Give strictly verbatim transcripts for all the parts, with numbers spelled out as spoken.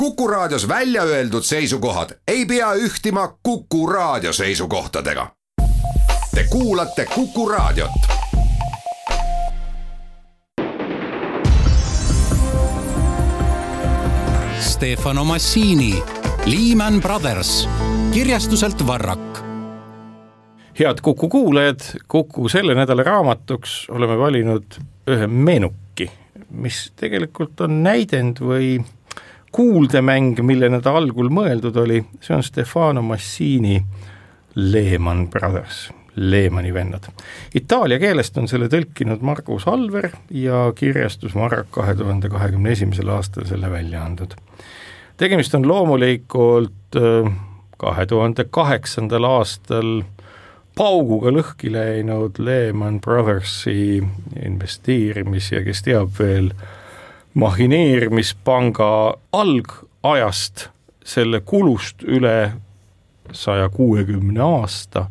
Kuku Raadios välja öeldud seisukohad ei pea ühtima Kuku Raadio seisukohtadega. Te kuulate Kuku Raadiot. Stefano Massini, Lehman Brothers, kirjastuselt Varrak. Head Kuku kuulajad, Kuku selle nädala raamatuks oleme valinud ühe meenuki, mis tegelikult on näidend või kuuldemäng, millena ta algul mõeldud oli. See on Stefano Massini Lehman Brothers, Lehmani vennad. Itaalia keelest on selle tõlkinud Margus Alver ja kirjastus Varrak kahe tuhande kahekümne esimesel aastal selle välja andnud. Tegemist on loomulikult kahe tuhande kaheksandal aastal pauguga lõhki läinud Lehman Brothersi investeerimis- ja kes teab veel mahineerimispanga algajast selle kulust üle saja kuuekümne aasta.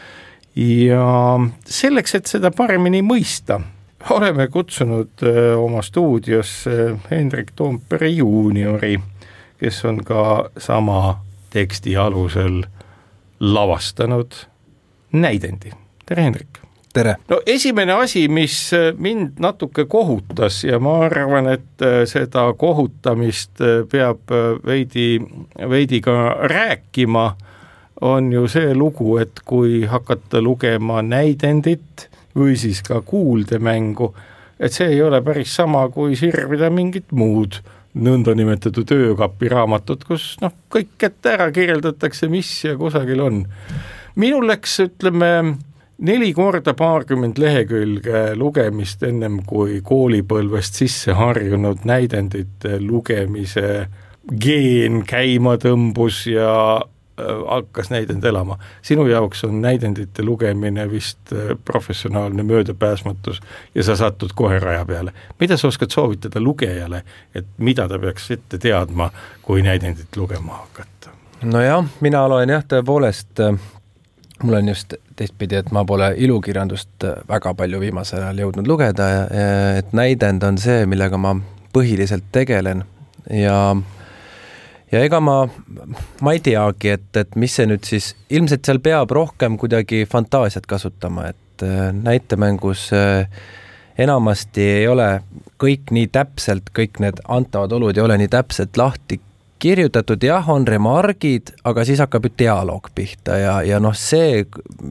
Ja selleks, et seda paremini mõista, oleme kutsunud oma stuudiosse Hendrik Toompere juuniori, kes on ka sama teksti alusel lavastanud näidendi. Tere, Hendrik! Tere! No esimene asi, mis mind natuke kohutas ja ma arvan, et seda kohutamist peab veidi, veidi ka rääkima, on ju see lugu, et kui hakata lugema näidendit või siis ka kuuldemängu, et see ei ole päris sama kui sirvida mingit muud nõnda nimetatud öökapi raamatut, kus noh, kõik ette ära kirjeldatakse, mis ja kusagil on. Minul läks, ütleme, neli korda paarkümmend lehekülge lugemist ennem kui koolipõlvest sisse harjunud näidendite lugemise geen käima tõmbus ja hakkas näidend elama. Sinu jaoks on näidendite lugemine vist professionaalne möödapääsmatus ja sa satud kohe raja peale. Mida sa oskad soovitada lugejale, et mida ta peaks ette teadma, kui näidendit lugema hakata? No jah, mina loen jah, tõepoolest, mul on just teistpidi, et ma pole ilukirjandust väga palju viimasel ajal jõudnud lugeda, et näidend on see, millega ma põhiliselt tegelen ja Ja ega ma, ma ei teagi, et, et mis see nüüd siis, ilmselt seal peab rohkem kuidagi fantaasiat kasutama, et näitemängus enamasti ei ole kõik nii täpselt, kõik need antavad olud ei ole nii täpselt lahti kirjutatud, jah, on remargid, aga siis hakkab ju dialoog pihta ja, ja noh see,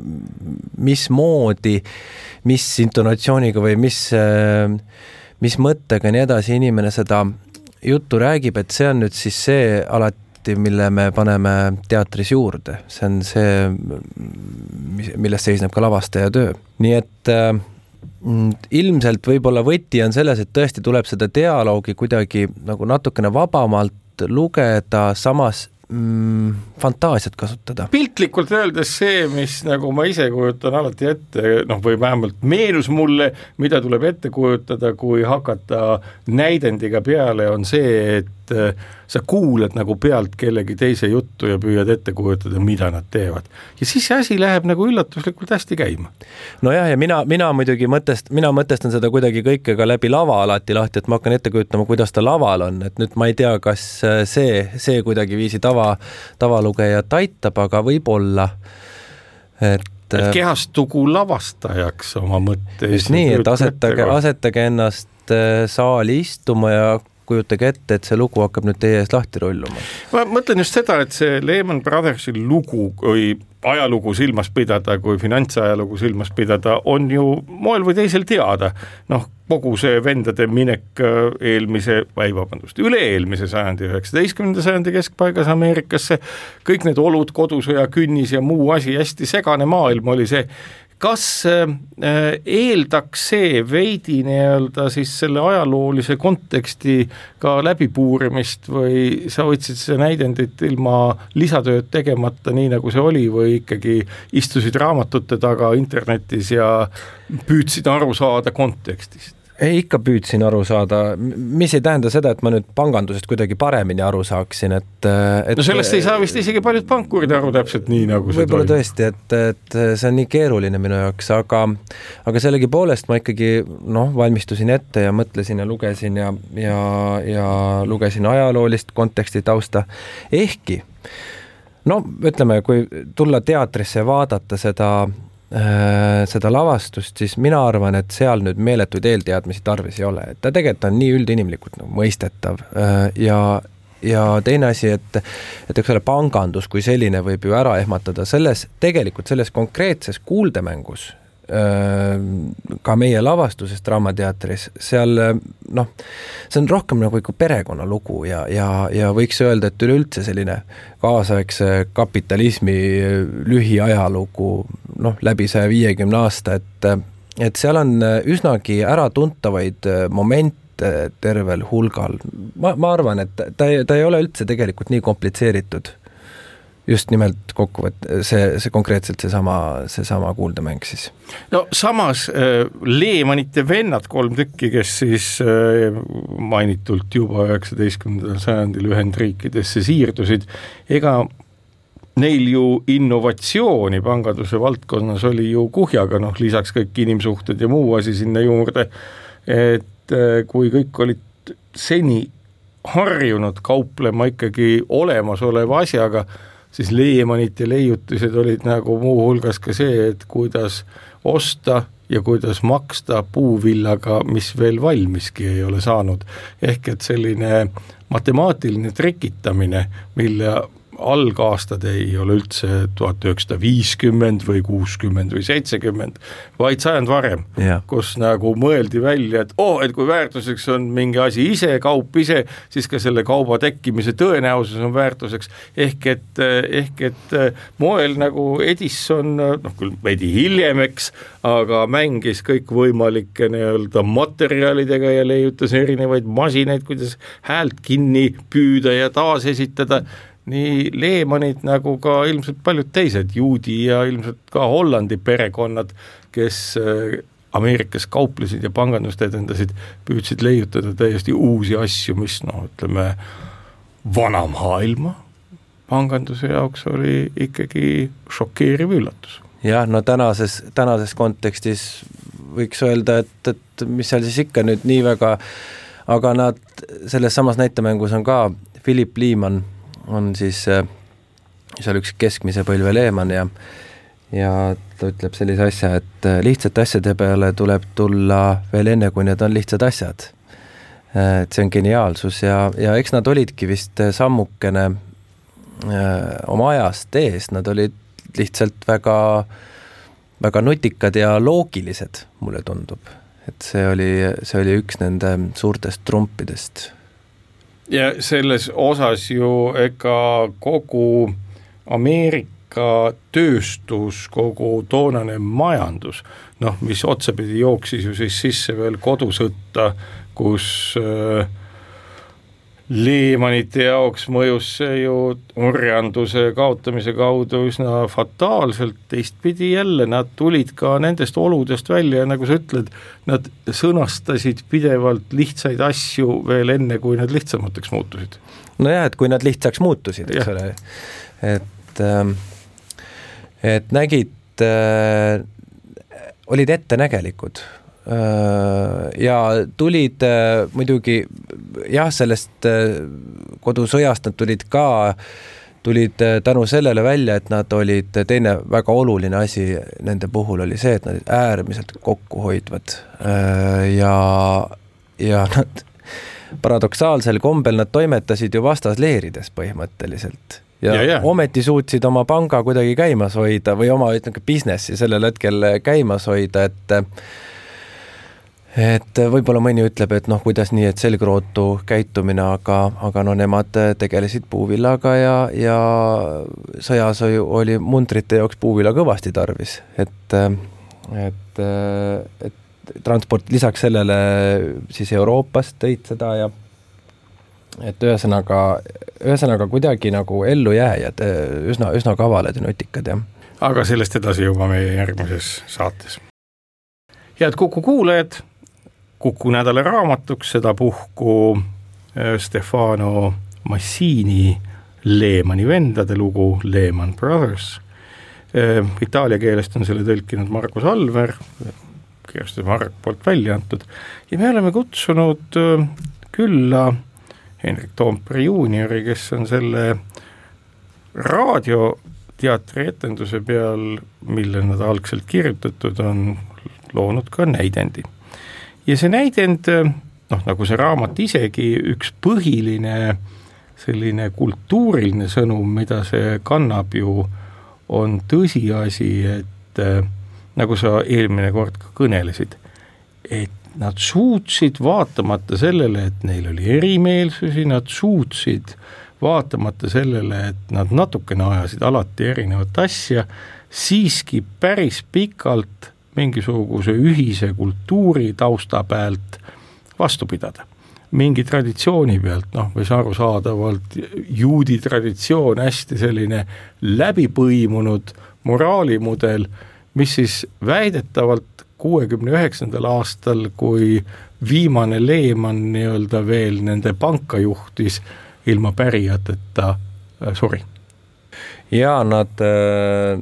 mismoodi, mis intonatsiooniga või mis, mis mõttega nii edasi inimene seda juttu räägib, et see on nüüd siis see alati, mille me paneme teatris juurde. See on see, milles seisneb ka lavastaja töö. Nii et äh, ilmselt võib-olla võti on selles, et tõesti tuleb seda dialoogi kuidagi nagu natukene vabamalt lugeda, samas mm, fantaasiat kasutada. Piltlikult öeldes see, mis nagu ma ise kujutan alati ette, noh või vähemalt meenus mulle, mida tuleb ette kujutada, kui hakata näidendiga peale, on see, et sa kuuled nagu pealt kellegi teise juttu ja püüad ette kujutada, mida nad teevad. Ja siis see asi läheb nagu üllatuslikult hästi käima. No jah, ja mina, mina muidugi mõtest, mina mõtestan seda kuidagi kõike ka läbi lava alati lahti, et ma hakkan ette kujutama, kuidas ta laval on, et nüüd ma ei tea, kas see, see kuidagi viisi tava, tavalugejat aitab, aga võib-olla, et et kehastugu lavastajaks oma mõtte. Just nii, et asetage, asetage ennast saali istuma ja kujutage ette, et see lugu hakkab nüüd teie ees lahti rulluma. Ma mõtlen just seda, et see Lehman Brothersi lugu, kui ajalugu silmas pidada, kui finantsajalugu silmas pidada, on ju moel või teisel teada. Noh, kogu see vendade minek eelmise, või vabandust, üle-eelmise sajandi, üheksateistkümnenda sajandi keskpaigas Ameerikasse, kõik need olud, kodusõja künnis ja muu asi, hästi segane maailm oli see. Kas eeldaks see veidi nii-öelda siis selle ajaloolise konteksti ka läbipuurimist või sa võtsid see näidendit ilma lisatööd tegemata nii nagu see oli või ikkagi istusid raamatute taga internetis ja püüdsid aru saada kontekstist? ei, ikka püüdsin aru saada, mis ei tähenda seda, et ma nüüd pangandusest kuidagi paremini aru saaksin, et, et no sellest ei saa vist isegi paljud pankurid aru täpselt nii, nagu see võib-olla tõesti, et, et see on nii keeruline minu jaoks, aga, aga sellegi poolest ma ikkagi noh, valmistusin ette ja mõtlesin ja lugesin ja, ja, ja lugesin ajaloolist konteksti tausta. Ehkki, no ütleme, kui tulla teatrisse ja vaadata seda seda lavastust, siis mina arvan, et seal nüüd meeletuid eelteadmisi tarvis ei ole. Et ta tegelikult on nii üldinimlikult nagu mõistetav ja, ja teine asi, et, et eks ole pangandus kui selline võib ju ära ehmatada selles, tegelikult selles konkreetses kuuldemängus, ka meie lavastuses Draamateatris, seal noh, see on rohkem nagu ikka perekonnalugu ja, ja, ja võiks öelda, et üleüldse selline kaasaegse kapitalismi lühiajalugu noh, läbi saja viiekümne aasta, et, et seal on üsnagi äratuntavaid momente tervel hulgal. Ma, ma arvan, et ta, ta ei ole üldse tegelikult nii komplitseeritud. Just nimelt kokkuvõtt, see, see konkreetselt see sama, see sama kuuldemäng siis. No samas äh, Lehmanite vennad kolm tükki, kes siis äh, mainitult juba üheksateistkümnendal sajandil Ühendriikidesse siirdusid, ega neil ju innovatsiooni panganduse valdkonnas oli ju kuhjaga, noh lisaks kõik inimsuhted ja muu asi sinna juurde, et äh, kui kõik olid seni harjunud kauplema ikkagi olemasoleva asjaga, siis Lehmanit ja leiutised olid nagu muu hulgas ka see, et kuidas osta ja kuidas maksta puuvillaga, mis veel valmiski ei ole saanud. Ehk et selline matemaatiline trikitamine, mille algaastad ei ole üldse tuhat üheksasada viiskümmend või kuuskümmend või seitsekümmend, vaid sajand varem, yeah. Kus nagu mõeldi välja, et oh, et kui väärtuseks on mingi asi ise, kaup ise, siis ka selle kauba tekkimise tõenäosus on väärtuseks, ehk et, ehk et moel nagu Edison, noh küll veidi hiljem, eks, aga mängis kõik võimalike nii-öelda materjalidega ja leiutas erinevaid masinaid, kuidas häält kinni püüda ja taas esitada. Nii Lehmanid nagu ka ilmselt paljud teised juudi ja ilmselt ka Hollandi perekonnad, kes Ameerikas kauplesid ja pangandust edendasid, püüdsid leiutada täiesti uusi asju, mis noh, ütleme, vana maailma panganduse jaoks oli ikkagi šokeeriv üllatus. Jah, no tänases, tänases kontekstis võiks öelda, et, et mis seal siis ikka nüüd nii väga, aga nad selles samas näitemängus on ka Philip Lehman on siis seal üks keskmise põlve Lehman ja, ja ta ütleb sellise asja, et lihtsate asjade peale tuleb tulla veel enne, kui need on lihtsad asjad. Et see on geniaalsus ja, ja eks nad olidki vist sammukene oma ajast ees, nad olid lihtsalt väga, väga nutikad ja loogilised, mulle tundub. Et see oli, see oli üks nende suurtest trumpidest. Ja selles osas ju ega kogu Ameerika tööstus, kogu toonane majandus, noh, mis otsapidi jooksis ju siis sisse veel kodusõtta, kus äh, Lehmanite jaoks mõjus see ju orjanduse kaotamise kaudu üsna fataalselt, teistpidi jälle nad tulid ka nendest oludest välja ja nagu sa ütled, nad sõnastasid pidevalt lihtsaid asju veel enne, kui nad lihtsamateks muutusid. No jah, et kui nad lihtsaks muutusid, eks ole, et, et nägid, olid ettenägelikud ja tulid muidugi jah, sellest kodusõjast nad tulid ka, tulid tänu sellele välja, et nad olid, teine väga oluline asi nende puhul oli see, et nad olid äärmiselt kokkuhoidvad ja, ja nad paradoksaalsel kombel nad toimetasid ju vastasleerides põhimõtteliselt. Ja, ja, ja ometi suutsid oma panga kuidagi käimas hoida või oma ütleme, businessi sellel hetkel käimas hoida, et et võib-olla mõni ütleb, et noh, kuidas nii, et selgrootu käitumine, aga, aga no nemad tegelesid puuvillaga ja, ja sõjas oli mundrite jaoks puuvilla kõvasti tarvis, et, et, et transport lisaks sellele siis Euroopast tõid seda ja et ühesõnaga, ühesõnaga kuidagi nagu ellu jääjad, üsna, üsna kavalad ja nutikad. Ja. Aga sellest edasi juba meie järgmises saates. Head Kuku kuulajad, Kuku nädala raamatuks sedapuhku Stefano Massini Lehmani vendade lugu Lehman Brothers. Itaalia keelest on selle tõlkinud Markus Alver, kirjastus Mark poolt välja antud, ja me oleme kutsunud külla Henrik Toompere juuniori, kes on selle raadioteatri etenduse peal, mille nad algselt kirjutatud on, loonud ka näidendi. Ja see näidend, noh, nagu see raamat isegi, üks põhiline selline kultuuriline sõnum, mida see kannab ju, on tõsiasi, et nagu sa eelmine kord ka kõnelesid, et nad suutsid vaatamata sellele, et neil oli erimeelsusi, nad suutsid vaatamata sellele, et nad natukene ajasid alati erinevat asja, siiski päris pikalt mingisuguse ühise kultuuri tausta pealt vastu pidada. Mingi traditsiooni pealt, noh, võis arusaadavalt juudi traditsioon, hästi selline läbipõimunud moraalimudel, mis siis väidetavalt kuuekümne üheksandal aastal, kui viimane Lehman nii-öelda veel nende panka juhtis ilma pärijateta äh, suri. Ja nad äh,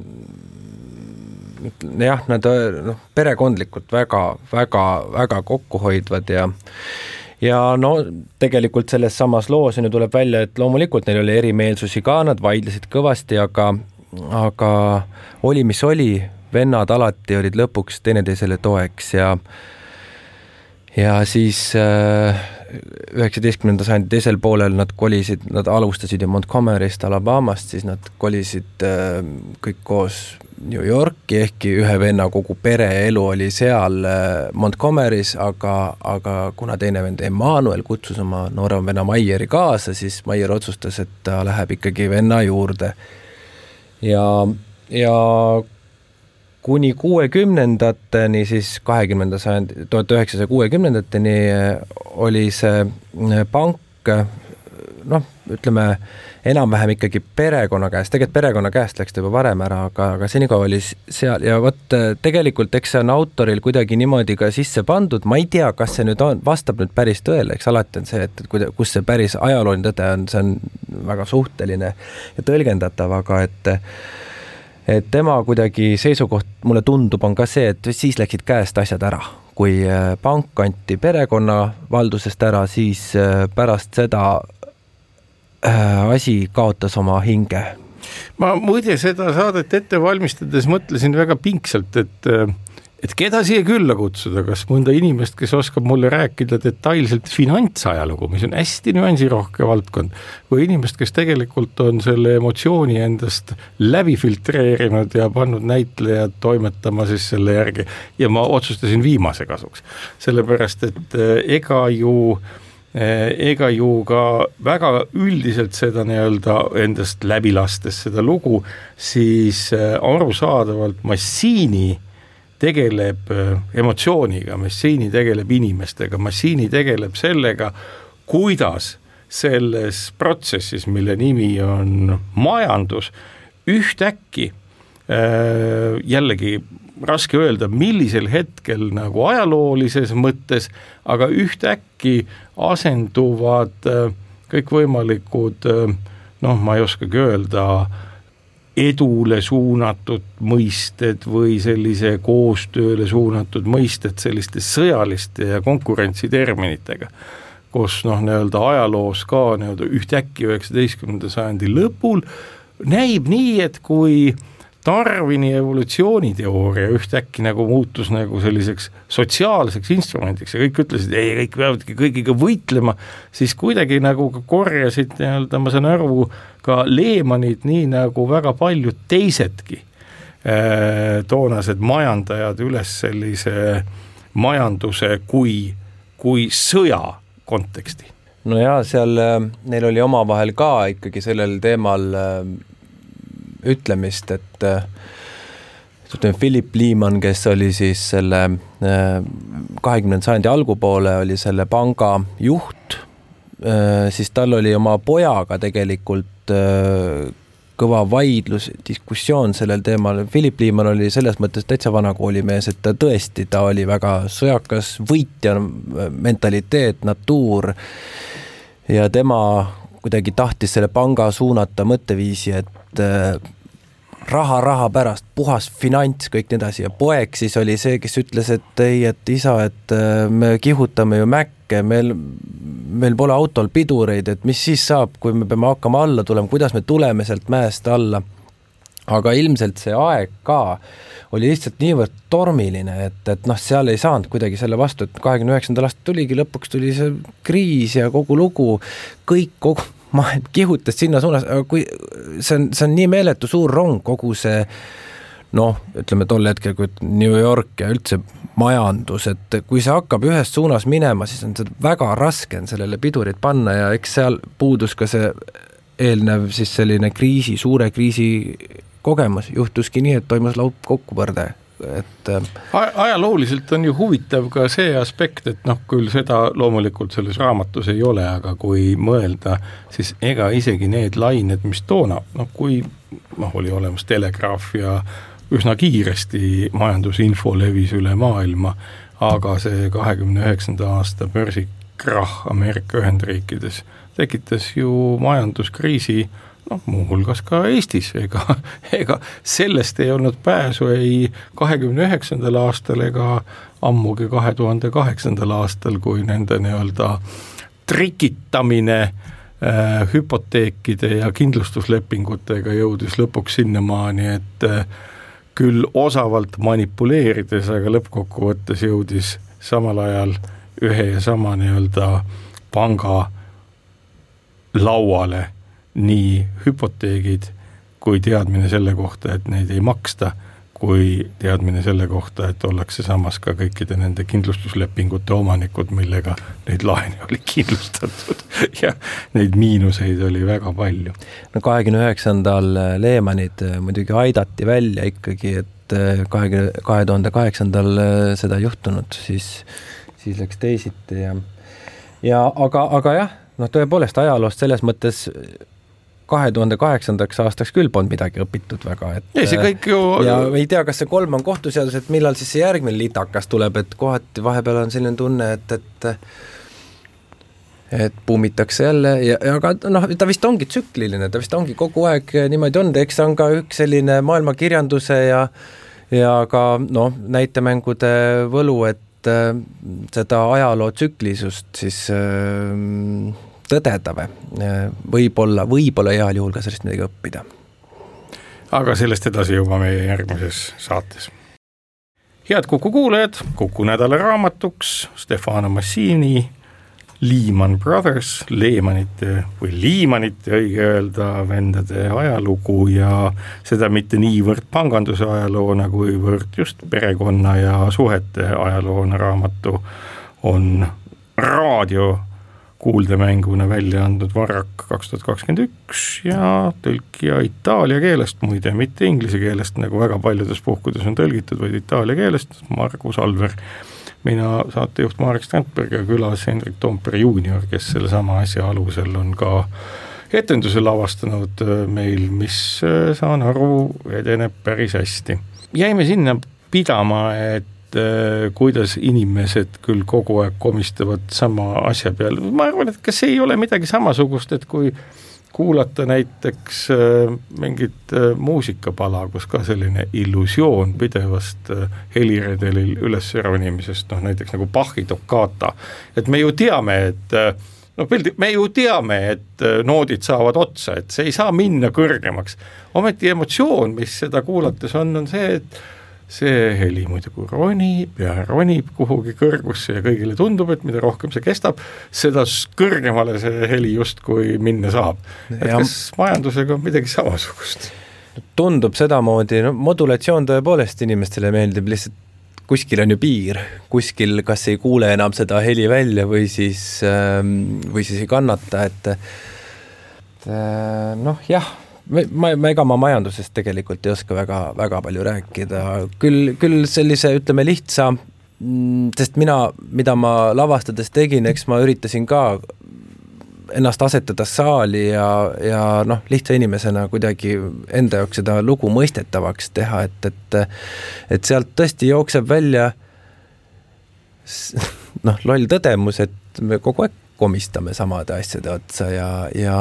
jah, nad noh, perekondlikult väga, väga, väga kokkuhoidvad ja ja no tegelikult selles samas loos nüüd tuleb välja, et loomulikult neil oli erimeelsusi ka, nad vaidlesid kõvasti, aga, aga oli mis oli, vennad alati olid lõpuks teineteisele toeks ja ja siis üheksateistkümnenda sajandi teisel poolel nad kolisid, nad alustasid ju Montgomery'st, Alabamast, siis nad kolisid kõik koos New Yorki, ehkki ühe venna kogu pere elu oli seal Montgomery's, aga, aga kuna teine vend Emmanuel kutsus oma noorem venna Maieri kaasa, siis Maier otsustas, et ta läheb ikkagi venna juurde. Ja, ja kuni kuuekümnendateni, siis kahekümnenda sajandi, tuhat üheksasaja kuuekümnendateni oli see pank, noh, ütleme, enam-vähem ikkagi perekonna käest, tegelikult perekonna käest läks ta juba varem ära, aga, aga senikaua oli seal ja võt, tegelikult eks see on autoril kuidagi niimoodi ka sisse pandud, ma ei tea, kas see nüüd on, vastab nüüd päris tõele, eks alati on see, et kus see päris ajalooline tõde on, see on väga suhteline ja tõlgendatav, aga et et tema kuidagi seisukoht, mulle tundub, on ka see, et siis läksid käest asjad ära. Kui pank anti perekonna valdusest ära, siis pärast seda asi kaotas oma hinge. Ma muide seda saadet ette valmistades mõtlesin väga pingsalt, et et keda siia külla kutsuda, kas mõnda inimest, kes oskab mulle rääkida detailselt finantsajalugu, mis on hästi nüansirohke valdkond, või inimest, kes tegelikult on selle emotsiooni endast läbi filtreerinud ja pannud näitlejad toimetama siis selle järgi. Ja ma otsustasin viimase kasuks, sellepärast, et ega ju ega ju ka väga üldiselt seda nii-öelda endast läbi lastes seda lugu, siis arusaadavalt Massini tegeleb emotsiooniga, Massini tegeleb inimestega, Massini tegeleb sellega, kuidas selles protsessis, mille nimi on majandus, ühtäkki jällegi raske öelda, millisel hetkel nagu ajaloolises mõttes, aga ühtäkki asenduvad kõikvõimalikud, noh, ma ei oskagi öelda, edule suunatud mõisted või sellise koostööle suunatud mõisted selliste sõjaliste ja konkurentsiterminitega, kus noh, nii-öelda ajaloos ka nii-öelda ühtäkki üheksateistkümnenda sajandi lõpul näib nii, et kui Darwini evolutsiooniteooria ühtäkki nagu muutus nagu selliseks sotsiaalseks instrumendiks ja kõik ütlesid, ei, kõik peavadki kõigiga võitlema, siis kuidagi nagu korjasid, nii-öelda, ma saan aru, ka Lehmanid, nii nagu väga paljud teisedki äh, toonased majandajad üles sellise majanduse kui, kui sõja konteksti. No jaa, seal neil oli omavahel ka ikkagi sellel teemal äh, ütlemist, et äh, Philip Lehman, kes oli siis selle äh, kahekümnenda sajandi algupoole, oli selle panga juht, äh, siis tal oli oma pojaga tegelikult äh, kõva vaidlus, diskussioon sellel teemal. Philipp Liimann oli selles mõttes täitsa vana koolimees, et ta tõesti, ta oli väga sõjakas, võitja mentaliteet, natuur ja tema kuidagi tahtis selle panga suunata mõtteviisi, et raha, raha pärast, puhas finants, kõik nii edasi ja poeg siis oli see, kes ütles, et ei, et isa, et me kihutame ju mäkke, meil, meil pole autol pidureid, et mis siis saab, kui me peame hakkama alla tulema, kuidas me tuleme sealt mäest alla. Aga ilmselt see aeg ka oli lihtsalt niivõrd tormiline, et, et noh, seal ei saanud kuidagi selle vastu, et kahekümne üheksandal aastal tuligi, lõpuks tuli see kriis ja kogu lugu, kõik kogu ma kihutas sinna suunas, aga kui see on, see on nii meeletu suur rong, kogu see noh, ütleme tol hetkel, kui New York ja üldse majandus, et kui see hakkab ühes suunas minema, siis on see väga raske on sellele pidurit panna ja eks seal puudus ka see eelnev siis selline kriisi, suure kriisi kogemus, juhtuski nii, et toimus laup kokkupõrde. Et ajalooliselt on ju huvitav ka see aspekt, et noh, küll seda loomulikult selles raamatus ei ole, aga kui mõelda, siis ega isegi need lained, mis toona, noh kui noh, oli olemas telegraaf ja üsna kiiresti majandusinfo levis üle maailma, aga see kahekümne üheksanda aasta börsikrah Ameerika Ühendriikides tekitas ju majanduskriisi noh, muuhulgas ka Eestis, ega, ega sellest ei olnud pääsu ei kahekümne üheksandal aastal ega ammugi kahe tuhande kaheksandal aastal, kui nende nii-öelda trikitamine äh, hüpoteekide ja kindlustuslepingutega jõudis lõpuks sinnamaani, et äh, küll osavalt manipuleerides, aga lõppkokkuvõttes jõudis samal ajal ühe ja sama nii-öelda panga lauale nii hüpoteegid kui teadmine selle kohta, et neid ei maksta, kui teadmine selle kohta, et ollakse samas ka kõikide nende kindlustuslepingute omanikud, millega neid laene oli kindlustatud ja neid miinuseid oli väga palju. No kahekümne üheksandal Lehmanid muidugi aidati välja ikkagi, et kahe tuhande kaheksandal seda juhtunud, siis, siis läks teisiti ja, ja aga, aga jah, noh tõepoolest ajaloost selles mõttes kahe tuhande kaheksandaks aastaks küll polnud midagi õpitud väga, et ja, see kõik ju... ja ei tea, kas see kolm on kohtuseadus, et millal siis see järgmine litakas tuleb, et kohati vahepeal on selline tunne, et et, et puumitakse jälle ja, ja aga noh, ta vist ongi tsükliline, ta vist ongi kogu aeg niimoodi on, eks on ka üks selline maailmakirjanduse ja, ja ka noh, näitemängude võlu, et äh, seda ajaloo tsüklisust siis äh, tõdeda või, võib-olla, võib-olla heal juhul ka sellest midagi õppida. Aga sellest edasi juba meie järgmises saates. Head Kuku kuulajad, Kuku nädala raamatuks Stefano Massini Lehman Brothers, Lehmanite või Liimanite õige öelda vendade ajalugu ja seda mitte niivõrd panganduse ajaloona, kuivõrd just perekonna ja suhete ajaloona raamatu on raadio kuuldemänguna välja andnud Varrak kaks tuhat kakskümmend üks ja tõlkija itaalia keelest, muide mitte inglise keelest, nagu väga paljudes puhkudes on tõlgitud, vaid itaalia keelest, Margus Alver. Mina saatejuht Marek Strandberg ja külas Hendrik Toompere juunior, kes selle sama asja alusel on ka etenduse lavastanud meil, mis saan aru edeneb päris hästi. Jäime sinna pidama, et kuidas inimesed küll kogu aeg komistavad sama asja peal. Ma arvan, et kas ei ole midagi samasugust, et kui kuulata näiteks mingit muusikapala, kus ka selline illusioon pidevast heliredelil üles ronimisest, noh näiteks nagu Bachi toccata, et me ju teame, et no me ju teame, et noodid saavad otsa, et see ei saa minna kõrgemaks. Ometi emotsioon, mis seda kuulates on, on see, et see heli muidugi ronib ja ronib kuhugi kõrgusse ja kõigile tundub, et mida rohkem see kestab, seda kõrgemale see heli just kui minna saab. Et ja kas majandusega on midagi samasugust? Tundub sedamoodi, no modulatsioon tõepoolest inimestele meeldib, lihtsalt kuskil on ju piir, kuskil kas ei kuule enam seda heli välja või siis, või siis ei kannata, et, et noh jah, ma, ma ega ma majandusest tegelikult ei oska väga, väga palju rääkida, küll, küll sellise ütleme lihtsa, sest mina, mida ma lavastades tegin, eks ma üritasin ka ennast asetada saali ja, ja noh, lihtsa inimesena kuidagi enda jaoks seda lugu mõistetavaks teha, et, et, et sealt tõesti jookseb välja noh, loll tõdemus, et me kogu aeg komistame samade asjade otsa ja, ja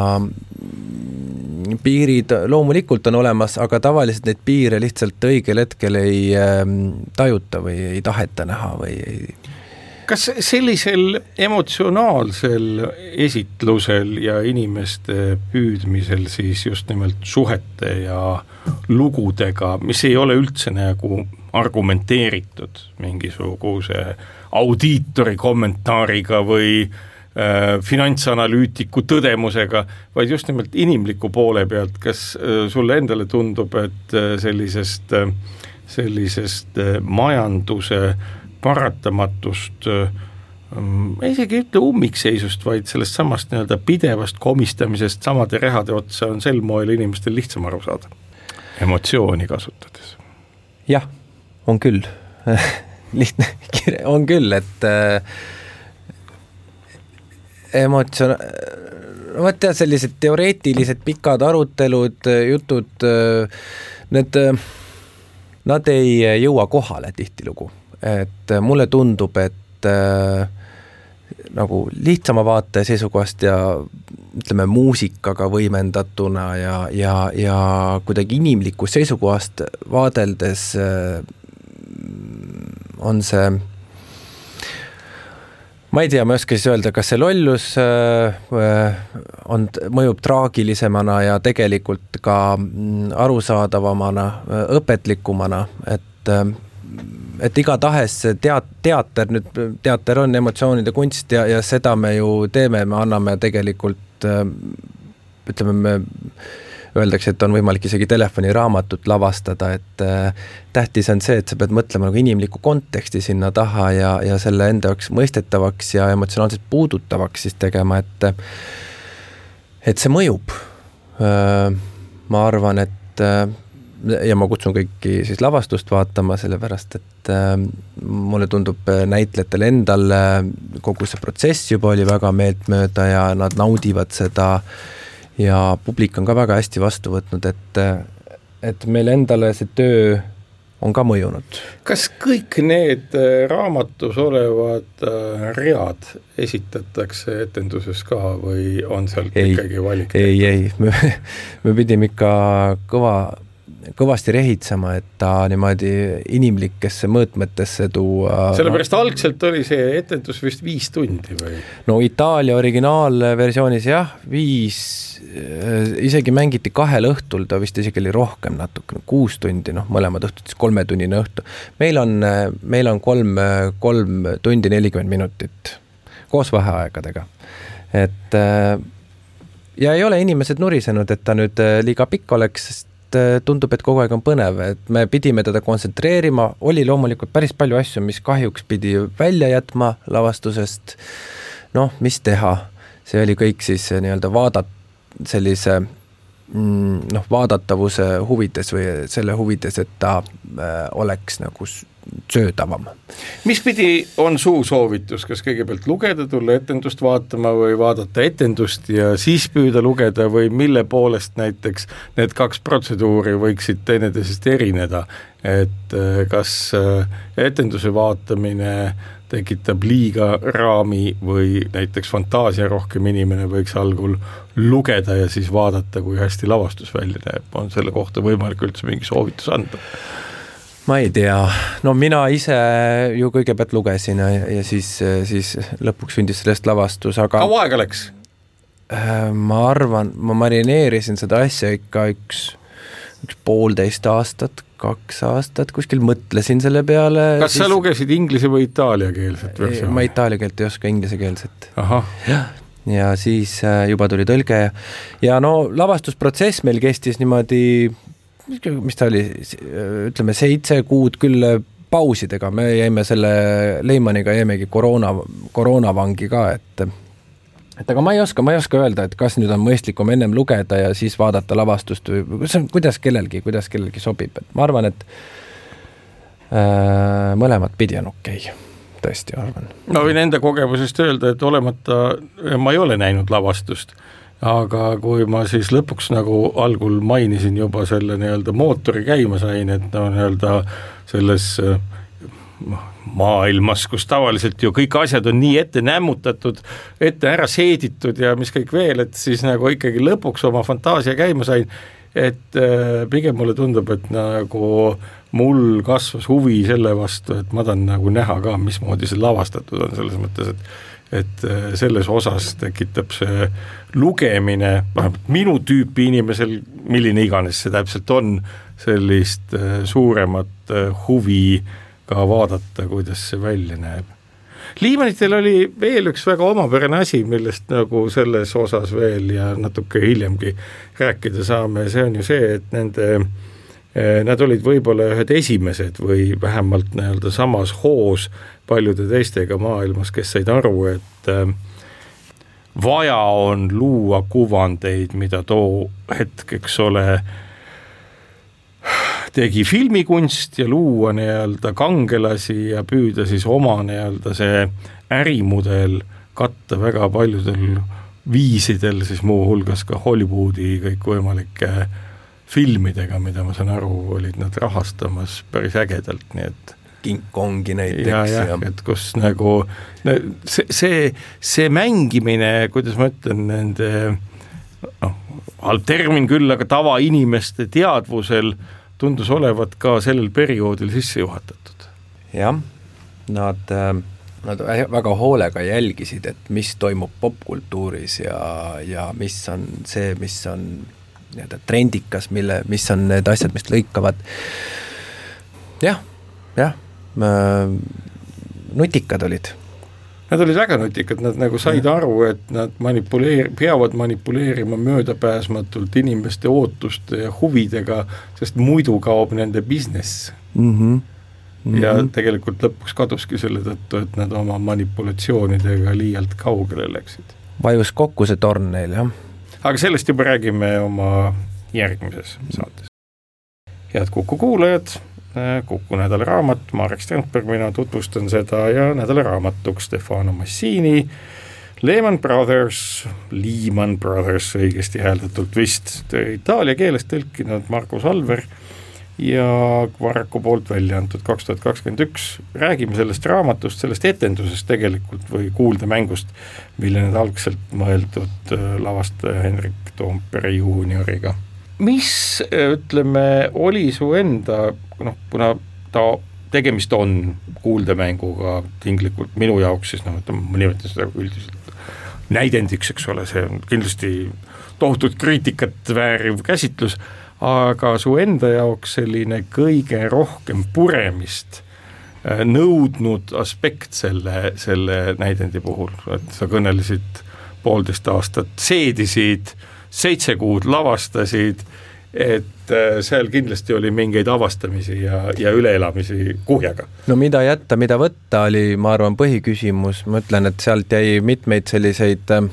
piirid loomulikult on olemas, aga tavaliselt neid piire lihtsalt õigel hetkel ei äh, tajuta või ei taheta näha või ei... Kas sellisel emotsionaalsel esitlusel ja inimeste püüdmisel siis just nimelt suhete ja lugudega, mis ei ole üldse nagu argumenteeritud mingisuguse audiitori kommentaariga või äh, finantsanalüütiku tõdemusega, vaid just nimelt inimliku poole pealt, kas äh, sulle endale tundub, et äh, sellisest, äh, sellisest äh, majanduse paratamatust ähm, isegi ütle ummikseisust, vaid sellest samast nii-öelda pidevast komistamisest samade rehade otsa on sel moel inimestel lihtsam aru saada, emotsiooni kasutades. Jah, on küll lihtne, on küll, et äh, emotsioon, no ma tean, sellised teoreetilised pikad arutelud, jutud, äh, need, nad ei jõua kohale tihtilugu. Et mulle tundub, et äh, nagu lihtsama vaate seisukohast ja ütleme muusikaga võimendatuna ja, ja, ja kuidagi inimliku seisukohast vaadeldes äh, on see, ma ei tea, ma ei oska siis öelda, kas see lollus äh, on, mõjub traagilisemana ja tegelikult ka arusaadavamana, õpetlikumana, et äh, et iga tahes teat, teater, nüüd teater on emotsioonide kunst ja, ja seda me ju teeme, me anname tegelikult, ütleme, me öeldakse, et on võimalik isegi telefoniraamatut lavastada, et tähtis on see, et sa pead mõtlema nagu inimliku konteksti sinna taha ja, ja selle enda jaoks mõistetavaks ja emotsionaalselt puudutavaks siis tegema, et et see mõjub. Ma arvan, et ja ma kutsun kõiki siis lavastust vaatama, sellepärast, et äh, mulle tundub näitlejatel endal kogu see protsess juba oli väga meeltmööda ja nad naudivad seda ja publik on ka väga hästi vastu võtnud, et, et meil endale see töö on ka mõjunud. Kas kõik need raamatus olevad read esitatakse etenduses ka või on sealt ei, ikkagi valik? Ei, ei, me, me pidime ikka kõva kõvasti rehitsema, et ta niimoodi inimlikesse mõõtmetesse tuua. Sellepärast no, algselt oli see etendus vist viis tundi või? No Itaalia originaalversioonis jah, viis, isegi mängiti kahel õhtul, ta vist isegi oli rohkem natuke, kuus tundi, noh mõlemad õhtud, siis kolmetunnine õhtu. Meil on, meil on kolm, kolm tundi nelikümmend minutit koos vaheaegadega. Et ja ei ole inimesed nurisenud, et ta nüüd liiga pikk oleks, sest tundub, et kogu aeg on põnev, et me pidime teda kontsentreerima, oli loomulikult päris palju asju, mis kahjuks pidi välja jätma lavastusest, noh, mis teha, see oli kõik siis nii-öelda vaadat, sellise noh, vaadatavuse huvides või selle huvides, et ta oleks nagu söödavam. Mis pidi on suu soovitus, kas kõigepealt lugeda, tulla etendust vaatama või vaadata etendust ja siis püüda lugeda või mille poolest näiteks need kaks protseduuri võiksid teineteisest erineda, et kas etenduse vaatamine tekitab liiga raami või näiteks fantaasia rohkem inimene võiks algul lugeda ja siis vaadata, kui hästi lavastus välja näeb, on selle kohta võimalik üldse mingi soovitus anda? Ma ei tea, no mina ise ju kõigepealt lugesin ja, ja siis, siis lõpuks sündis sellest lavastus, aga kaua aega läks? Ma arvan, ma marineerisin seda asja ikka üks, üks poolteist aastat, kaks aastat, kuskil mõtlesin selle peale. Kas siis... sa lugesid inglise või itaalia keelset versiooni? Ma itaalia keelt ei oska, inglise keelset. Ahah. Ja, ja siis juba tuli tõlge ja, ja no lavastusprotsess meil kestis niimoodi mis ta oli, ütleme seitse kuud küll pausidega, me jäime selle Leimaniga jäimegi koroona, koroonavangi ka, et et aga ma ei oska, ma ei oska öelda, et kas nüüd on mõistlikum ennem lugeda ja siis vaadata lavastust või see on, kuidas kellelgi, kuidas kellelgi sobib, et ma arvan, et äh, mõlemad pidi on okei. tõesti arvan. Ma võin enda kogemusest öelda, et olemata, ma ei ole näinud lavastust, aga kui ma siis lõpuks nagu algul mainisin juba selle nii-öelda mootori käima sain, et no nii-öelda selles maailmas, kus tavaliselt ju kõik asjad on nii ette nämmutatud, ette ära seeditud ja mis kõik veel, et siis nagu ikkagi lõpuks oma fantaasia käima sain, et pigem mulle tundub, et nagu mul kasvas huvi selle vastu, et ma tahan nagu näha ka, mismoodi see lavastatud on selles mõttes, et et selles osas tekitab see lugemine, minu tüüpi inimesel, milline iganes see täpselt on, sellist suuremat huvi ka vaadata, kuidas see välja näeb. Liimanitel oli veel üks väga omapärane asi, millest nagu selles osas veel ja natuke hiljemgi rääkida saame, see on ju see, et nende, nad olid võib-olla ühed esimesed või vähemalt nii-öelda samas hoos paljude teistega maailmas, kes said aru, et vaja on luua kuvandeid, mida too hetk, eks ole, tegi filmikunst ja luua nii-öelda kangelasi ja püüda siis oma nii-öelda see ärimudel katta väga paljudel viisidel, siis muu hulgas ka Hollywoodi kõikvõimalike filmidega, mida ma saan aru, olid nad rahastamas päris ägedalt, nii et King Kongi näiteks. Ja, ja, ja. Et kus nagu see, see, see mängimine, kuidas ma ütlen, nende no, halb termin küll, aga tavainimeste teadvusel tundus olevat ka sellel perioodil sisse juhatatud. Jah, nad, nad väga hoolega jälgisid, et mis toimub popkultuuris ja, ja mis on see, mis on nii-öelda trendikas, mille, mis on need asjad, mis lõikavad. Jah, jah. nutikad olid. Nad olid väga nutikad, nad nagu said aru, et nad manipuleer- peavad manipuleerima möödapääsmatult inimeste ootuste ja huvidega, sest muidu kaob nende business. Mm-hmm. Mm-hmm. Ja tegelikult lõpuks kaduski selle tõttu, et nad oma manipulatsioonidega liialt kaugele läksid. Vajus kokku see torn neil, jah. Aga sellest juba räägime oma järgmises saates. Head Kuku kuulajad, Kuku nädala raamat, Marek Strandberg, mina tutvustan seda ja nädala raamatuks Stefano Massini, Lehman Brothers, Lehman Brothers õigesti hääldatult vist, itaalia keeles tõlkinud Marko Salver ja Varraku poolt välja antud kaks tuhat kakskümmend üks. Räägime sellest raamatust, sellest etendusest tegelikult või kuuldemängust, mille need algselt mõeldud lavastaja Henrik Toompere juunioriga. Mis, ütleme, oli su enda, noh, kuna ta tegemist on kuuldemänguga tinglikult minu jaoks, siis noh, et ma nimetan seda üldiselt näidendiks, eks ole, see on kindlasti tohutut kriitikat vääriv käsitlus, aga su enda jaoks selline kõige rohkem puremist nõudnud aspekt selle, selle näidendi puhul, et sa kõnelesid poolteist aastat, seedisid, seitse kuud lavastasid, et seal kindlasti oli mingeid avastamisi ja, ja üleelamisi kuhjaga. No mida jätta, mida võtta oli, ma arvan, põhiküsimus. Ma ütlen, et sealt jäi mitmeid selliseid äh,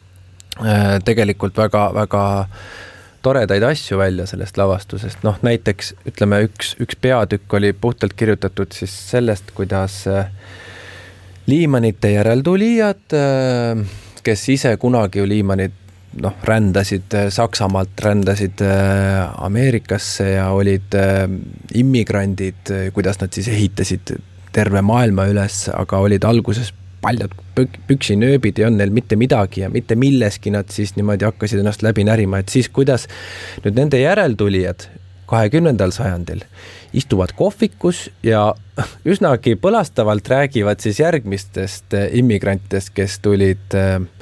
tegelikult väga, väga toredaid asju välja sellest lavastusest. Noh, näiteks, ütleme, üks, üks peatükk oli puhtalt kirjutatud siis sellest, kuidas äh, Liimanite järeltulijad, äh, kes ise kunagi ju Liimanid noh, rändasid Saksamaalt, rändasid Ameerikasse ja olid immigrandid, kuidas nad siis ehitasid terve maailma üles, aga olid alguses paljad püksinööbid ja on neil mitte midagi ja mitte milleski nad siis niimoodi hakkasid ennast läbi närima, et siis kuidas nüüd nende järeltulijad kahekümnendal sajandil istuvad kohvikus ja üsnagi põlastavalt räägivad siis järgmistest immigrantidest, kes tulid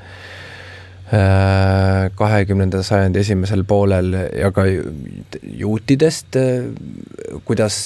kahekümnenda sajandi esimesel poolel ja ka juutidest, kuidas,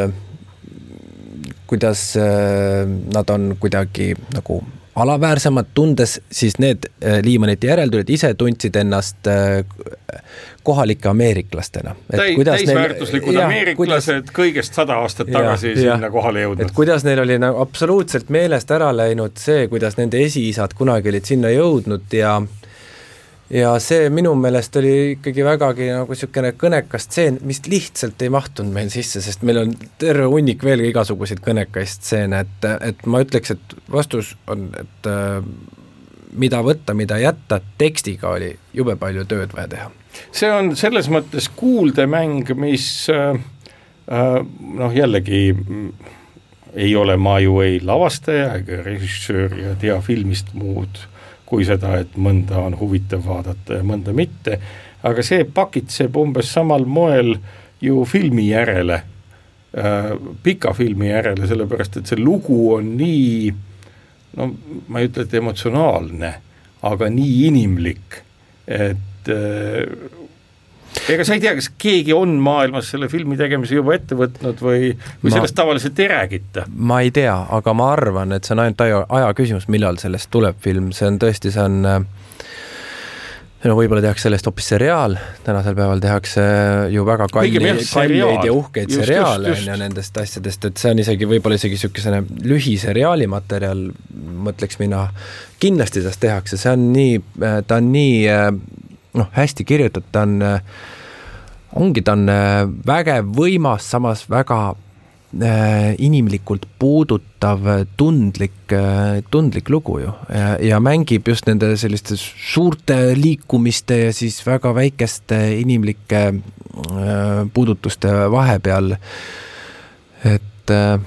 kuidas nad on kuidagi nagu alaväärsemad, tundes siis need Liimanite järeltulijad ise tundsid ennast kohalike ameeriklastena. Täisväärtuslikud ameeriklased kõigest sada aastat tagasi ja, sinna ja, kohale jõudnud. Et kuidas neil oli nagu absoluutselt meelest ära läinud see, kuidas nende esiisad kunagi olid sinna jõudnud ja ja see minu meelest oli ikkagi vägagi nagu niisugune kõnekas stseen, mis lihtsalt ei mahtunud meil sisse, sest meil on terve hunnik veel igasuguseid kõnekaid stseene, et, et ma ütleks, et vastus on, et äh, mida võtta, mida jätta, tekstiga oli jube palju tööd vaja teha. See on selles mõttes kuuldemäng, mis äh, noh jällegi ei ole ma ju ei lavastaja ega režissöör ja tea filmist muud kui seda, et mõnda on huvitav vaadata ja mõnda mitte, aga see pakitseb umbes samal moel ju filmi järele, äh, pika filmi järele, sellepärast et see lugu on nii, no ma ei ütle, et emotsionaalne, aga nii inimlik, et äh, ega sa ei tea, kas keegi on maailmas selle filmi tegemise juba ette võtnud või, või ma, sellest tavaliselt ei räägita? Ma ei tea, aga ma arvan, et see on ainult aja, aja küsimus, millal sellest tuleb film. See on tõesti, see on, no võib-olla tehakse sellest hoopis seriaal, tänasel päeval tehakse ju väga kalleid, kalleid ja uhkeid just, seriaale just, just. Ja nendest asjadest, et see on isegi võib-olla isegi niisugune lühiseriaali materjal, mõtleks mina, kindlasti sellest tehakse, see on nii, ta on nii noh, hästi kirjutatud, ta on, ongi ta on vägev, võimas, samas väga äh, inimlikult puudutav, tundlik, tundlik lugu ju ja, ja mängib just nende selliste suurte liikumiste ja siis väga väikeste inimlike äh, puudutuste vahepeal, et äh,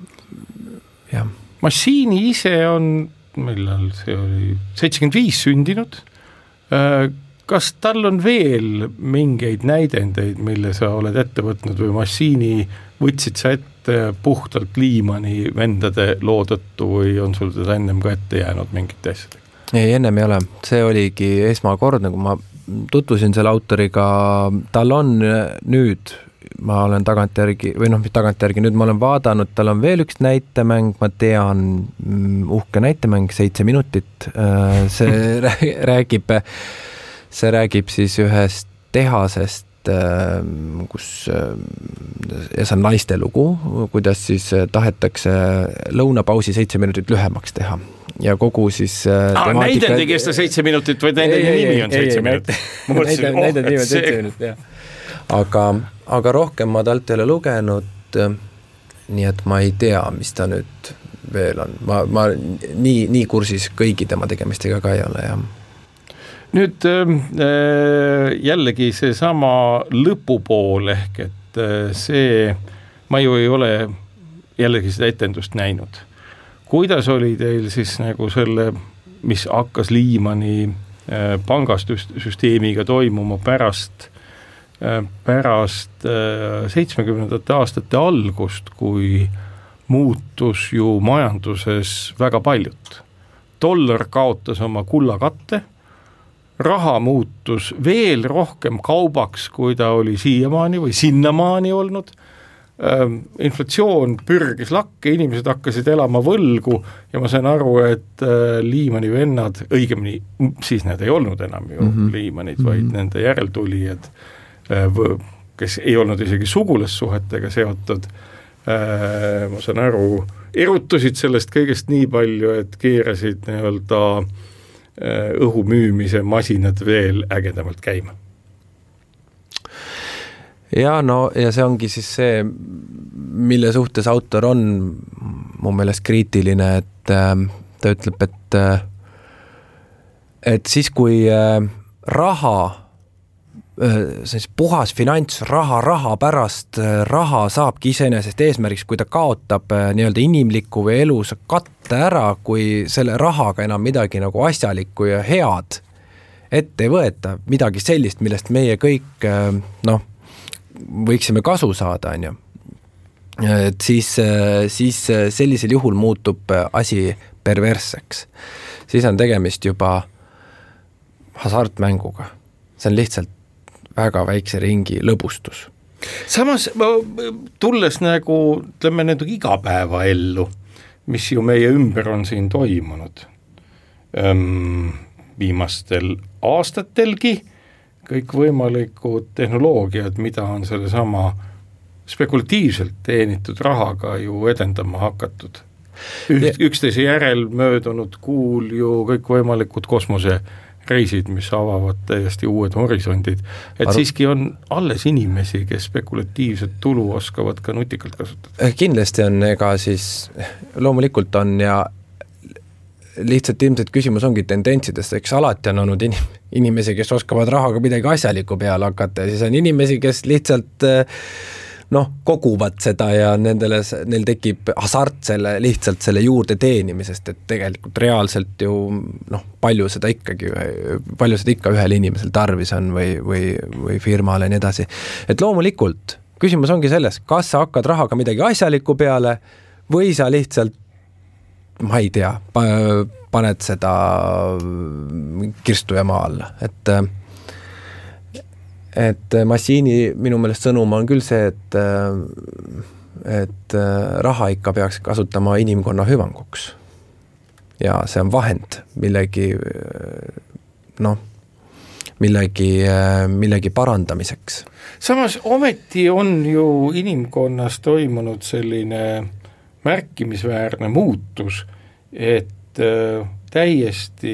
jah. Massiini ise on, millal see oli, seitsekümmend viis sündinud, äh, kas tal on veel mingeid näidendeid, mille sa oled ette võtnud või Massiini võtsid sa ette puhtalt Liimani vendade loo tõttu või on sul teda ennem ka ette jäänud mingit asjadega? Ei, ennem ei ole. See oligi esmakordne, kui ma tutvusin selle autoriga, tal on nüüd, ma olen tagantjärgi, või noh, tagantjärgi, nüüd ma olen vaadanud, tal on veel üks näitemäng, ma tean, uhke näitemäng, seitse minutit, see räägib see räägib siis ühest tehasest, kus, ja see on naiste lugu, kuidas siis tahetakse lõunapausi seitse minutit lühemaks teha. Ja kogu siis ah, temaatika... näidend ei kesta seitse minutit, või näidend nimi on seitse minutit. Näidend nimi on seitse minutit, jah. Aga, aga rohkem ma talt ei ole lugenud, nii et ma ei tea, mis ta nüüd veel on. Ma, ma nii, nii kursis kõigi tema tegemistega ka ei ole, jah. Nüüd äh, jällegi see sama lõpupool ehk, et äh, see, ma ju ei ole jällegi seda etendust näinud. Kuidas oli teil siis nagu selle, mis hakkas Liimani äh, pangasüsteemiga toimuma pärast, äh, pärast äh, seitsmekümnendate aastate algust, kui muutus ju majanduses väga paljut. Dollar kaotas oma kullakatte, raha muutus veel rohkem kaubaks, kui ta oli siiamaani või sinnamaani olnud. Ähm, inflatsioon pürgis lakke, inimesed hakkasid elama võlgu ja ma sain aru, et äh, Liimani vennad, õigemini, siis need ei olnud enam ju mm-hmm. Liimanid, vaid mm-hmm. nende järeltulijad, äh, kes ei olnud isegi sugulassuhetega seotud, äh, ma sain aru, erutusid sellest kõigest nii palju, et keerasid nii-öelda õhu müümise masinad veel ägedamalt käima. Ja no, ja see ongi siis see, mille suhtes autor on mu meelest kriitiline, et äh, ta ütleb, et äh, et siis kui äh, raha siis puhas finants, raha, raha pärast, raha saabki iseenesest eesmärgiks, kui ta kaotab nii-öelda inimlikku või elus katte ära, kui selle rahaga enam midagi nagu asjalikku ja head ette ei võeta, midagi sellist, millest meie kõik noh, võiksime kasu saada, on ju. Et siis, siis sellisel juhul muutub asi perversseks. Siis on tegemist juba hasartmänguga. See on lihtsalt väga väikse ringi lõbustus. Samas tulles nagu, ütleme nüüd igapäeva ellu, mis ju meie ümber on siin toimunud ähm, viimastel aastatelgi, kõik võimalikud tehnoloogiad, mida on selle sama spekulatiivselt teenitud rahaga ju edendama hakatud. Üht, üksteise järel möödunud kuul ju kõik võimalikud kosmose reisid, mis avavad täiesti uued horisondid, et Aru... siiski on alles inimesi, kes spekulatiivset tulu oskavad ka nutikalt kasutada. Kindlasti on, ega siis loomulikult on ja lihtsalt ilmselt küsimus ongi tendentsidest, eks alati on olnud inim- inimesi, kes oskavad rahaga midagi asjalikku peale hakata ja siis on inimesi, kes lihtsalt noh, koguvad seda ja nendele, neil tekib hasart selle, lihtsalt selle juurde teenimisest, et tegelikult reaalselt ju noh, palju seda ikkagi, palju seda ikka ühel inimesel tarvis on või, või, või firmale ja nii edasi. Et loomulikult, küsimus ongi selles, kas sa hakkad rahaga midagi asjalikku peale või sa lihtsalt, ma ei tea, paned seda kirstu ja maa alla, et et Massiini minu meelest sõnum on küll see, et et raha ikka peaks kasutama inimkonna hüvanguks ja see on vahend millegi noh, millegi, millegi parandamiseks. Samas ometi on ju inimkonnas toimunud selline märkimisväärne muutus, et täiesti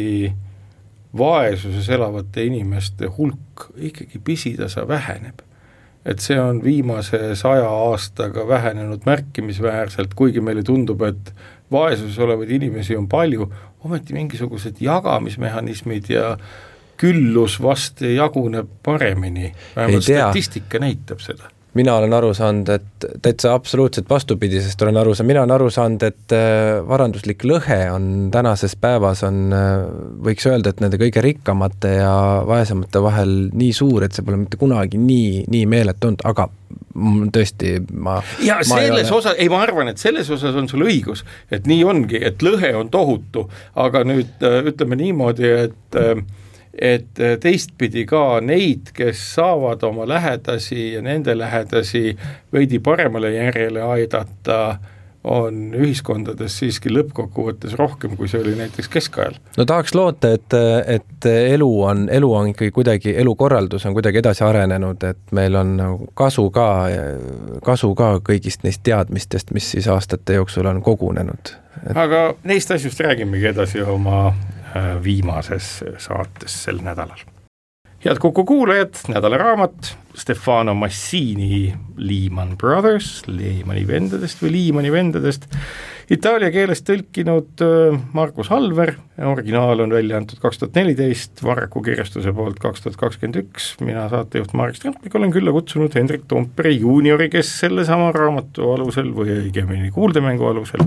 vaesuses elavate inimeste hulk ikkagi pisitasa väheneb. Et see on viimase saja aastaga vähenenud märkimisväärselt, kuigi meile tundub, et vaesuses olevaid inimesi on palju, ometi mingisugused jagamismehhanismid ja küllus vast jaguneb paremini. Vähemalt statistika näitab seda. Mina olen aru saanud, et täitsa absoluutselt vastupidisest olen aru saanud. Mina olen aru saanud, et varanduslik lõhe on tänases päevas on, võiks öelda, et nende kõige rikkamate ja vaesemate vahel nii suur, et see pole mitte kunagi nii, nii meeletunud, aga tõesti ma... Ja ma selles ole... osas, ei ma arvan, et selles osas on sul õigus, et nii ongi, et lõhe on tohutu, aga nüüd ütleme niimoodi, et et teistpidi ka neid, kes saavad oma lähedasi ja nende lähedasi veidi paremale järjele aidata, on ühiskondades siiski lõppkokkuvõttes rohkem, kui see oli näiteks keskajal. No tahaks loota, et, et elu on, elu on ikkagi kuidagi, elukorraldus on kuidagi edasi arenenud, et meil on kasu ka, kasu ka kõigist neist teadmistest, mis siis aastate jooksul on kogunenud. Et... Aga neist asjust räägimegi edasi oma viimases saates sel nädalal. Head Kuku kuulajad, nädala raamat Stefano Massini Lehman Brothers, Lehmani vendadest või Lehmani vendadest, itaalia keelest tõlkinud Markus Halver, originaal on välja antud kaks tuhat neliteist, Varraku kirjastuse poolt kaks tuhat kakskümmend üks, mina saatejuht Marek Strandberg olen külla kutsunud Hendrik Toompere juuniori, kes selle sama raamatu alusel või õigemini kuuldemängu alusel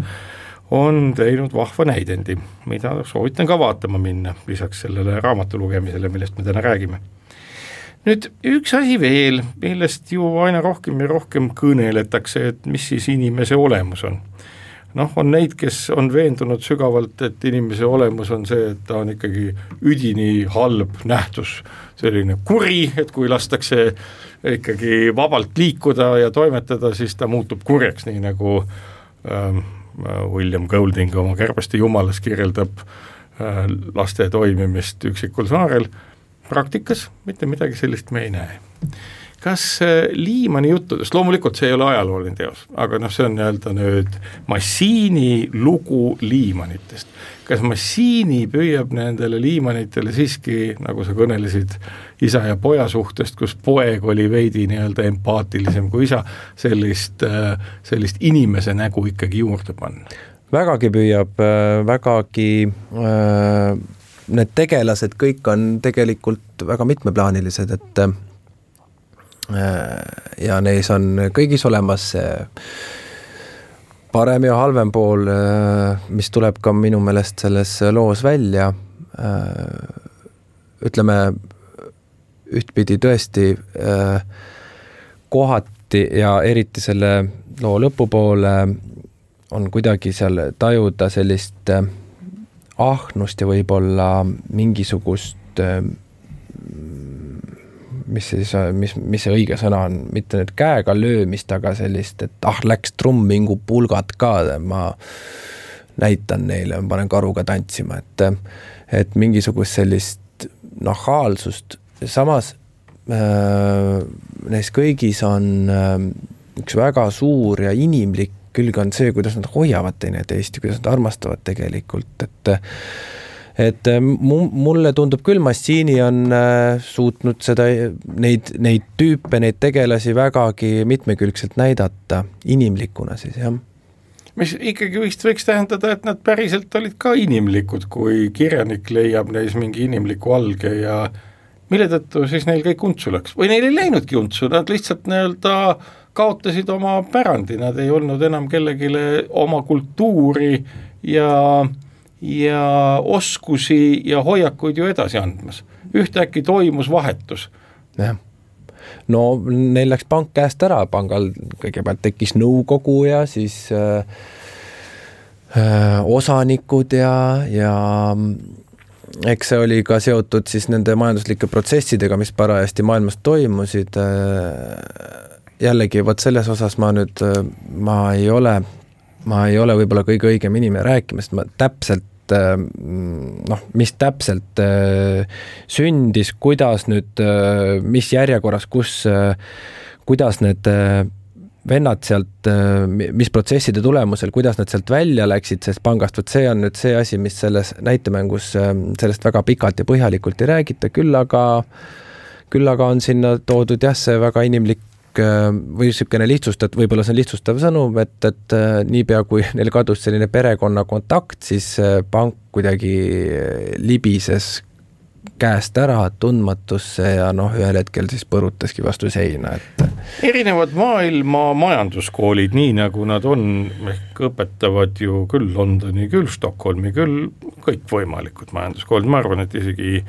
on teinud vahva näidendi, mida soovitan ka vaatama minna, lisaks sellele raamatu lugemisele, millest me täna räägime. Nüüd üks asi veel, millest ju aina rohkem ja rohkem kõneletakse, et mis siis inimese olemus on. Noh, on neid, kes on veendunud sügavalt, et inimese olemus on see, et ta on ikkagi üdini halb nähtus, selline kuri, et kui lastakse ikkagi vabalt liikuda ja toimetada, siis ta muutub kurjaks, nii nagu ähm, William Golding oma Kärbeste jumalas kirjeldab äh, laste toimimist üksikul saarel. Praktikas mitte midagi sellist me ei näe. Kas äh, Lehmani juttudest, loomulikult see ei ole ajalooline teos, aga noh, see on nii-öelda nüüd Massini lugu Lehmanitest. Kas Massini püüab nendele Lehmanitele siiski, nagu sa kõnelesid isa ja poja suhtest, kus poeg oli veidi nii-öelda empaatilisem kui isa, sellist, sellist inimese nägu ikkagi juurde panna? Vägagi püüab, vägagi need tegelased kõik on tegelikult väga mitmeplaanilised, et ja neis on kõigis olemas see parem ja halvem pool, mis tuleb ka minu meelest selles loos välja, ütleme ühtpidi tõesti kohati ja eriti selle loo lõpupoole on kuidagi seal tajuda sellist ahnust ja võib-olla mingisugust mis siis, mis, mis see õige sõna on, mitte nüüd käega löömist, aga sellist, et ah, läks trummingu pulgad ka, ma näitan neile, ma panen karuga tantsima, et, et mingisugust sellist nahaalsust, samas äh, neis kõigis on äh, üks väga suur ja inimlik külg on see, kuidas nad hoiavad teine teist ja kuidas nad armastavad tegelikult, et et mulle tundub küll, Massini on suutnud seda, neid, neid tüüpe, neid tegelasi vägagi mitmekülgselt näidata, inimlikuna siis, jah. Mis ikkagi vist võiks tähendada, et nad päriselt olid ka inimlikud, kui kirjanik leiab neis mingi inimliku alge ja mille tõttu siis neil kõik untsu läks. Või neil ei läinudki untsu, nad lihtsalt nii-öelda kaotasid oma pärandi, nad ei olnud enam kellegile oma kultuuri ja, ja oskusi ja hoiakuid ju edasi andmas. Ühtäkki toimus vahetus. Jah. No neil läks pank käest ära, pangal kõigepealt tekkis nõukogu ja siis äh, äh, osanikud ja, ja eks see oli ka seotud siis nende majanduslike protsessidega, mis parajasti maailmas toimusid. Jällegi, võt selles osas ma nüüd, ma ei ole, ma ei ole võib-olla kõige õigem inimene rääkima, sest ma täpselt, noh, mis täpselt sündis, kuidas nüüd, mis järjekorras, kus, kuidas need vennad sealt, mis protsesside tulemusel, kuidas nad sealt välja läksid sellest pangast, võt see on nüüd see asi, mis selles näitemängus sellest väga pikalt ja põhjalikult ei räägita, küll aga, küll aga on sinna toodud jah, see väga inimlik või sükene lihtsustat, võib-olla see on lihtsustav sõnum, et, et niipea kui neil kadus selline perekonna kontakt, siis pank kuidagi libises käest ära tundmatusse ja noh, ühel hetkel siis põrutaski vastu seina. Et... Erinevad maailma majanduskoolid, nii nagu nad on, ehk õpetavad ju küll Londoni, küll Stockholmi, küll kõik võimalikud majanduskoolid. Ma arvan, et isegi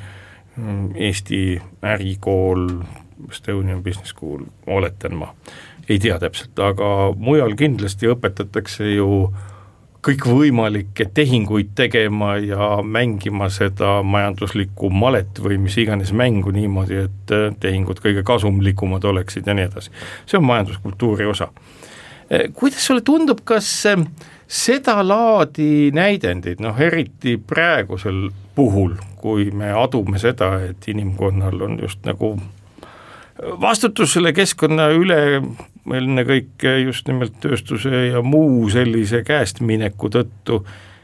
Eesti ärikool, Estonian Business School, oletan ma, ei tea täpselt, aga mujal kindlasti õpetatakse ju kõikvõimalikke tehinguid tegema ja mängima seda majanduslikku malet või mis iganes mängu niimoodi, et tehingud kõige kasumlikumad oleksid ja nii edasi. See on majanduskultuuri osa. Kuidas sulle tundub, kas seda laadi näidendid, noh eriti praegusel puhul, kui me adume seda, et inimkonnal on just nagu vastutus selle keskkonna üle, enne kõik just nimelt tööstuse ja muu sellise käest mineku tõttu,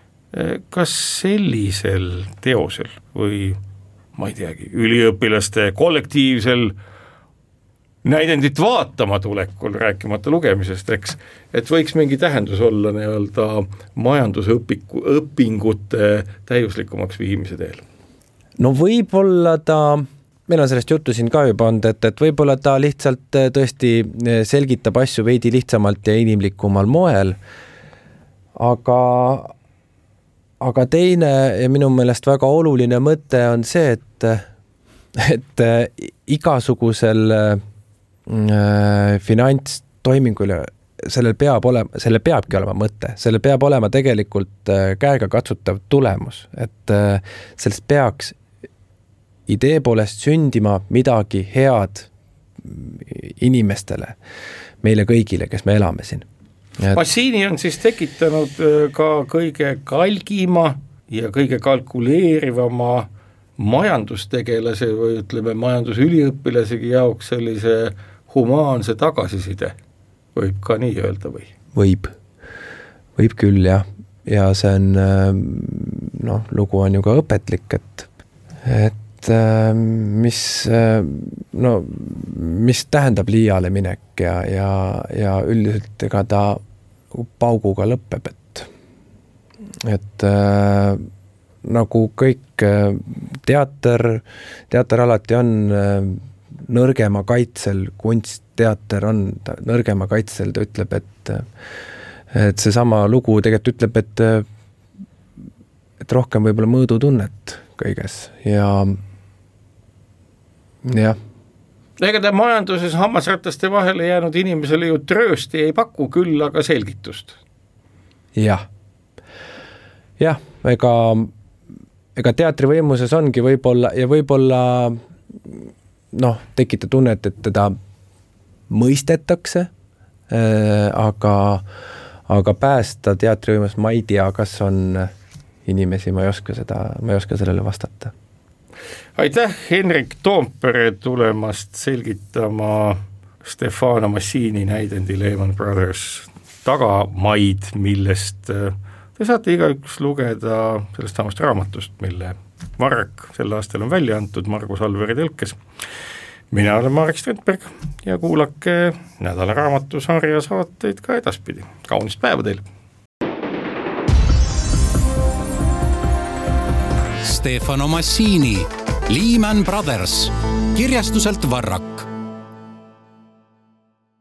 kas sellisel teosel või ma ei teagi, üliõpilaste kollektiivsel näidendit vaatama tulekul, rääkimata lugemisest, eks, et võiks mingi tähendus olla nii-öelda majandusõpiku, õpingute täiuslikumaks viimise teel? No võib-olla ta... Meil on sellest juttu siin ka juba olnud, et, et võib-olla ta lihtsalt tõesti selgitab asju veidi lihtsamalt ja inimlikumal moel, aga, aga teine ja minu meelest väga oluline mõte on see, et, et igasugusel äh, finantstoimingul sellel peab olema, sellel peabki olema mõte, sellel peab olema tegelikult käega katsutav tulemus, et äh, sellest peaks idee poolest sündima midagi head inimestele, meile kõigile, kes me elame siin. Et... Massini on siis tekitanud ka kõige kalgima ja kõige kalkuleerivama majandustegelase või ütleme majandusüliõpilasegi jaoks sellise humaanse tagasiside, võib ka nii öelda või? Võib, võib küll jah, ja see on, noh, lugu on ju ka õpetlik, et, et mis, no, mis tähendab liiale minek ja, ja, ja üldiselt ega ta pauguga lõpeb, et, et äh, nagu kõik teater, teater alati on nõrgema kaitsel, kunstteater on nõrgema kaitsel, ta ütleb, et, et see sama lugu tegelikult ütleb, et, et rohkem võib-olla mõõdutunnet kõiges ja jah. Ega ta majanduses hammasrataste vahele jäänud inimesele ju tröösti ei paku, küll aga selgitust. Jah. Jah, ega, ega teatri võimuses ongi võib-olla ja võib-olla noh, tekita tunnet, et teda mõistetakse, äh, aga, aga päästa teatri võimus ma ei tea, kas on inimesi, ma ei oska seda, ma ei oska sellele vastata. Aitäh, Henrik Toompere, tulemast selgitama Stefano Massini näidendi Lehman Brothers tagamaid, millest te saate igaüks lugeda sellest samast raamatust, mille Varrak sel aastal on välja antud Margus Alveri tõlkes. Mina olen Marek Strandberg ja kuulake nädala raamatusarja saateid ka edaspidi. Kaunist päeva teile! Stefano Massini, Lehman Brothers, kirjastuselt Varrak.